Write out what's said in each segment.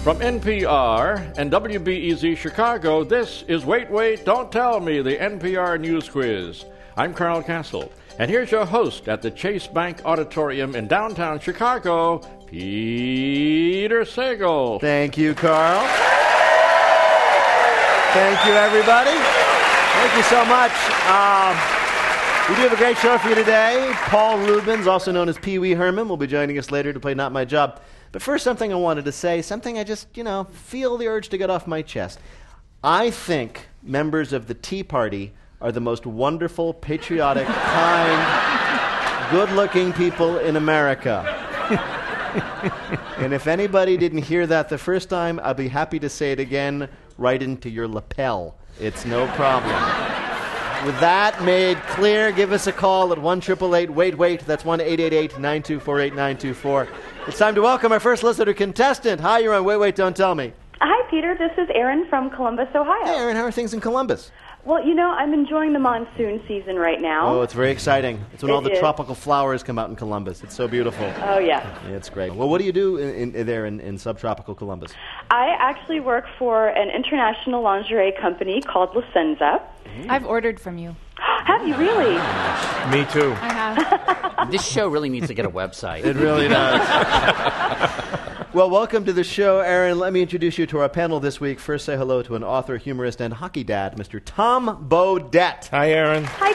From NPR and WBEZ Chicago, this is Wait, Wait, Don't Tell Me, the NPR News Quiz. I'm Carl Castle, and here's your host at the Chase Bank Auditorium in downtown Chicago, Peter Sagal. Thank you, Carl. Thank you, everybody. Thank you so much. We do have a great show for you today. Paul Rubens, also known as Pee Wee Herman, will be joining us later to play Not My Job. But first, something I wanted to say, something I just, feel the urge to get off my chest. I think members of the Tea Party are the most wonderful, patriotic, kind, good-looking people in America. And if anybody didn't hear that the first time, I'll be happy to say it again right into your lapel. It's no problem. With that made clear, give us a call at 1-888-WAIT-WAIT. That's 1-888-924-8924. It's time to welcome our first listener contestant. Hi, you're on Wait, Wait, Don't Tell Me. Hi, Peter. This is Erin from Columbus, Ohio. Hey, Erin, how are things in Columbus? Well, I'm enjoying the monsoon season right now. Oh, it's very exciting. It's when all the tropical flowers come out in Columbus. It's so beautiful. Oh, yeah. It's great. Well, what do you do in subtropical Columbus? I actually work for an international lingerie company called La Senza. I've ordered from you. Have you really? Me too. I have. This show really needs to get a website. It really does. Well, welcome to the show, Erin. Let me introduce you to our panel this week. First, say hello to an author, humorist, and hockey dad, Mr. Tom Bodett. Hi, Erin. Hi,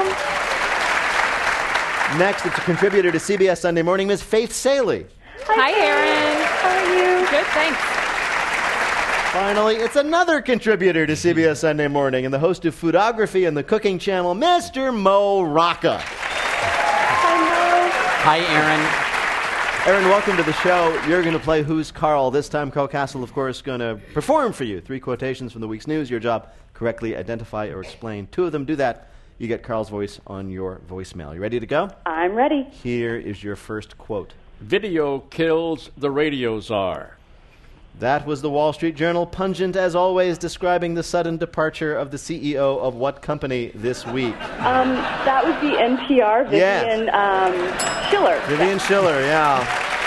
Tom. Next, it's a contributor to CBS Sunday Morning, Ms. Faith Salie. Hi, Erin. How are you? Good, thanks. Finally, it's another contributor to CBS Sunday Morning and the host of Foodography and the Cooking Channel, Mr. Mo Rocca. Hi, Mo. Hi, Erin. Erin, welcome to the show. You're going to play Who's Carl. This time, Carl Castle, of course, going to perform for you 3 quotations from the week's news. Your job, correctly identify or explain 2 of them. Do that, you get Carl's voice on your voicemail. You ready to go? I'm ready. Here is your first quote. Video kills the radio czar. That was the Wall Street Journal, pungent as always, describing the sudden departure of the CEO of what company this week? That would be NPR, Vivian Schiller. Vivian Schiller, yeah.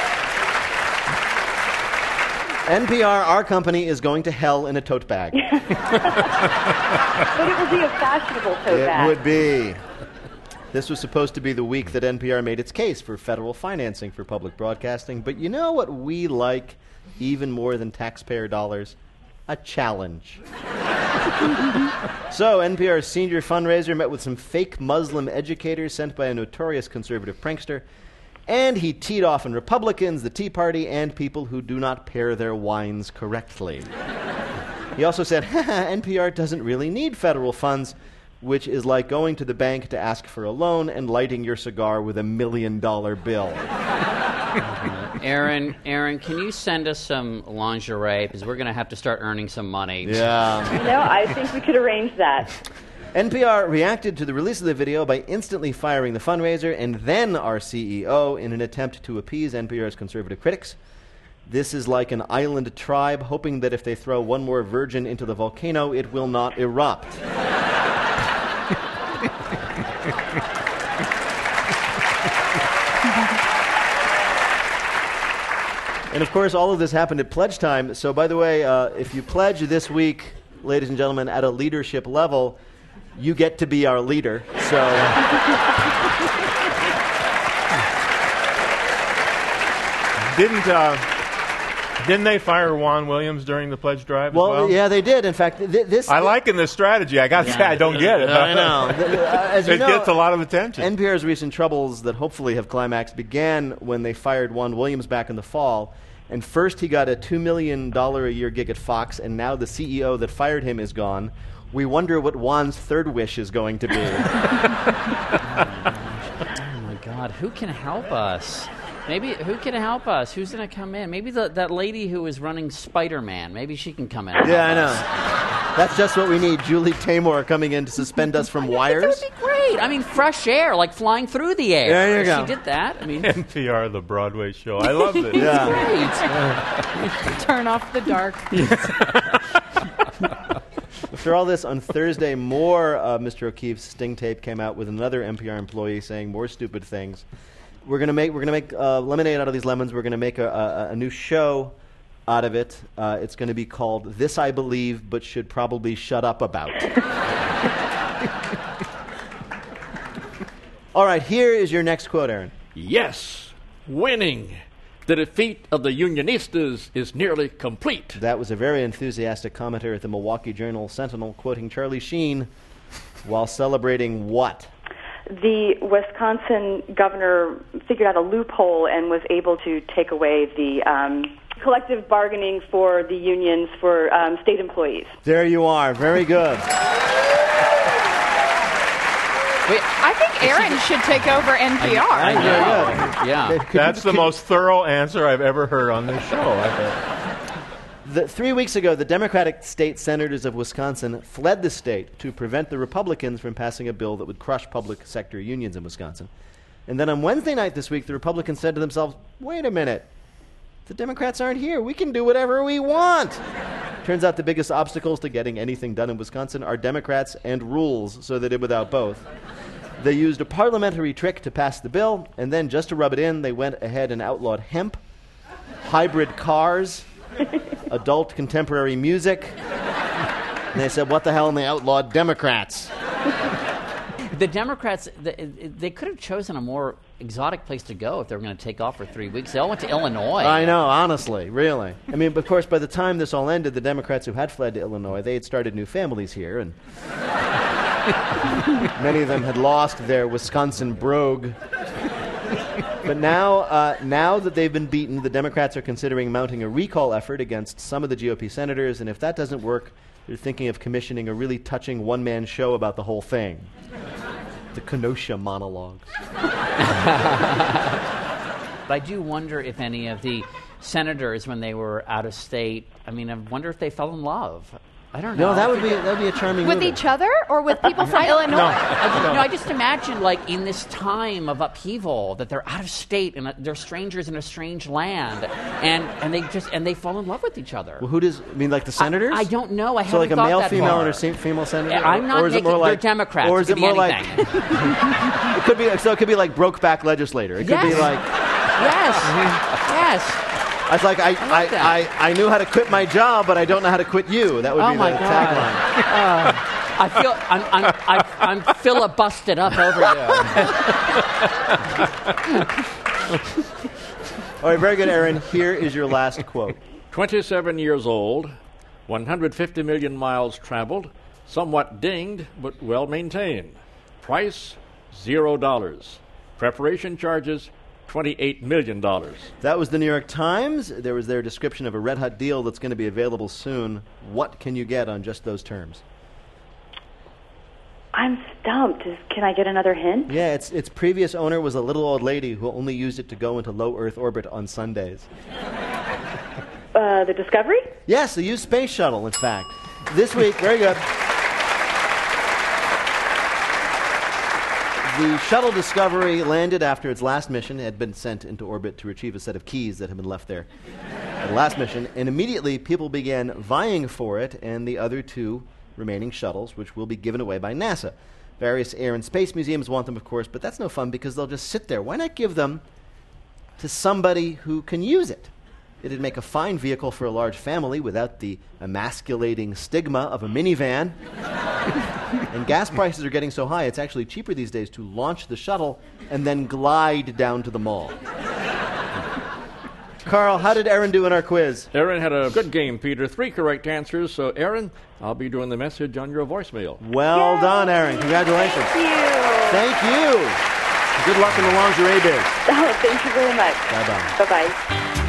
NPR, our company, is going to hell in a tote bag. But it would be a fashionable tote bag. It would be. This was supposed to be the week that NPR made its case for federal financing for public broadcasting. But you know what we like even more than taxpayer dollars? A challenge. So, NPR's senior fundraiser met with some fake Muslim educators sent by a notorious conservative prankster, and he teed off on Republicans, the Tea Party, and people who do not pair their wines correctly. He also said, NPR doesn't really need federal funds, which is like going to the bank to ask for a loan and lighting your cigar with $1 million bill. Erin, can you send us some lingerie? Because we're going to have to start earning some money. Yeah. I think we could arrange that. NPR reacted to the release of the video by instantly firing the fundraiser and then our CEO in an attempt to appease NPR's conservative critics. This is like an island tribe hoping that if they throw one more virgin into the volcano, it will not erupt. And, of course, all of this happened at pledge time. So, by the way, if you pledge this week, ladies and gentlemen, at a leadership level, you get to be our leader. So, Didn't they fire Juan Williams during the pledge drive as well? Yeah, they did. In fact, I like in this strategy. I got to say, I don't get it. I know. As you It know, gets a lot of attention. NPR's recent troubles that hopefully have climaxed began when they fired Juan Williams back in the fall. And first he got a $2 million a year gig at Fox, and now the CEO that fired him is gone. We wonder what Juan's third wish is going to be. Oh, my God. Who can help us? Maybe, who can help us? Who's going to come in? Maybe that lady who is running Spider-Man. Maybe she can come in. Yeah, I know. That's just what we need. Julie Taymor coming in to suspend us from wires. That would be great. I mean, fresh air, like flying through the air. There you go. She did that. I mean, NPR, the Broadway show. I love it. Yeah. Turn off the dark. After all this, on Thursday, more Mr. O'Keefe's sting tape came out with another NPR employee saying more stupid things. We're gonna make lemonade out of these lemons. We're gonna make a new show out of it. It's going to be called This I Believe, but Should Probably Shut Up About. All right, here is your next quote, Aaron. Yes, winning. The defeat of the Unionistas is nearly complete. That was a very enthusiastic commenter at the Milwaukee Journal-Sentinel quoting Charlie Sheen while celebrating what? The Wisconsin governor figured out a loophole and was able to take away the collective bargaining for the unions for state employees. There you are. Very good. I think Aaron should take over NPR. I know. Very good. Yeah. That's the most thorough answer I've ever heard on this show, I think. 3 weeks ago, the Democratic state senators of Wisconsin fled the state to prevent the Republicans from passing a bill that would crush public sector unions in Wisconsin. And then on Wednesday night this week, the Republicans said to themselves, wait a minute, the Democrats aren't here. We can do whatever we want. Turns out the biggest obstacles to getting anything done in Wisconsin are Democrats and rules, so they did without both. They used a parliamentary trick to pass the bill, and then just to rub it in, they went ahead and outlawed hemp, hybrid cars, adult contemporary music. And they said, what the hell, and they outlawed Democrats. The Democrats, they could have chosen a more exotic place to go if they were going to take off for 3 weeks. They all went to Illinois. I know, honestly, really. I mean, of course, by the time this all ended, the Democrats who had fled to Illinois, they had started new families here, and many of them had lost their Wisconsin brogue. But now that they've been beaten, the Democrats are considering mounting a recall effort against some of the GOP senators, and if that doesn't work, they're thinking of commissioning a really touching one-man show about the whole thing. The Kenosha monologues. But I do wonder if any of the senators, when they were out of state, I wonder if they fell in love. I don't know. No, that would be a charming With movie. each other or with people from Illinois? I just imagine, like, in this time of upheaval, that they're out of state and they're strangers in a strange land, and they fall in love with each other. Well, who does? I mean, like the senators? I don't know. I So like haven't a thought male, that female, far. and a female senator? I'm not or is it making. more like They're Democrats. Or is it it could more be like? anything. It could be. So it could be like Brokeback Legislator. It could be Yes. like. Yes. I was like, like that. I knew how to quit my job, but I don't know how to quit you. That would Oh be my the God. tagline. I feel I'm filibusted up over All right, very good, Aaron. Here is your last quote. 27 years old, 150 million miles traveled, somewhat dinged but well maintained. Price $0. Preparation charges $28 million. That was the New York Times. There was their description of a red hot deal that's going to be available soon. What can you get on just those terms? I'm stumped. Can I get another hint? Yeah, its previous owner was a little old lady who only used it to go into low Earth orbit on Sundays. The Discovery? Yes, the used space shuttle, in fact. This week, very good. The shuttle Discovery landed after its last mission. It had been sent into orbit to retrieve a set of keys that had been left there at the last mission. And immediately, people began vying for it and the other two remaining shuttles, which will be given away by NASA. Various air and space museums want them, of course, but that's no fun because they'll just sit there. Why not give them to somebody who can use it? It'd make a fine vehicle for a large family without the emasculating stigma of a minivan. And gas prices are getting so high, it's actually cheaper these days to launch the shuttle and then glide down to the mall. Carl, how did Aaron do in our quiz? Aaron had a good game, Peter. 3 correct answers. So, Aaron, I'll be doing the message on your voicemail. Well done, Aaron. Congratulations. Thank you. Thank you. Good luck in the lingerie biz. Oh, thank you very much. Bye-bye. Bye-bye.